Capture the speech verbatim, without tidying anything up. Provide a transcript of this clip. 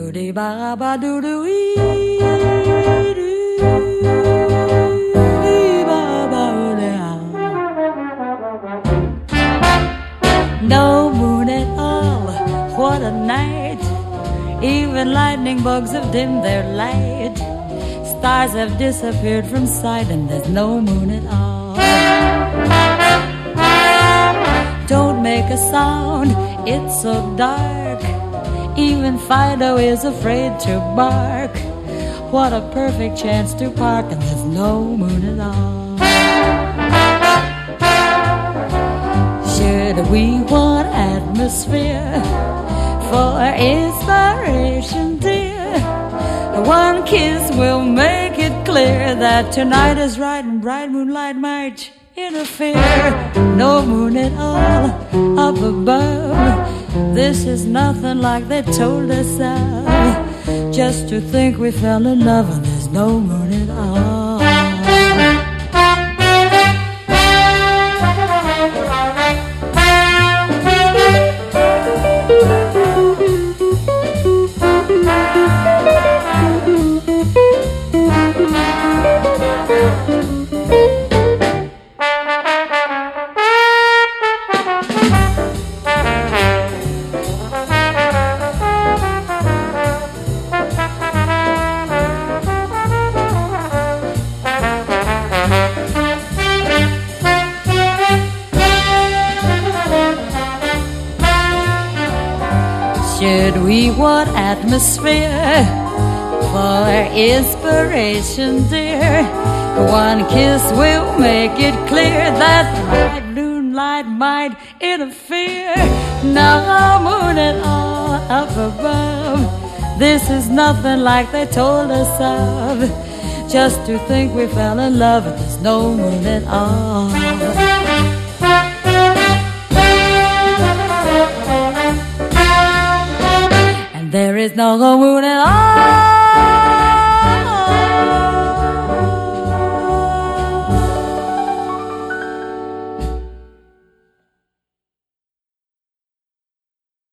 dee ba ba doo doo ee doo dee ba ba dee. No moon at all, what a night. Even lightning bugs have dimmed their light. Stars have disappeared from sight and there's no moon at all. Don't make a sound, it's so dark. Even Fido is afraid to bark. What a perfect chance to park and there's no moon at all. Should we want atmosphere for inspiration, dear? One kiss will make it clear that tonight is right and bright moonlight might interfere. No moon at all up above. This is nothing like they told us of. Just to think we fell in love and there's no moon at all. Should we want atmosphere for inspiration, dear? One kiss will make it clear that bright moonlight might interfere. No moon at all up above. This is nothing like they told us of. Just to think we fell in love and there's no moon at all. There is no moon at all.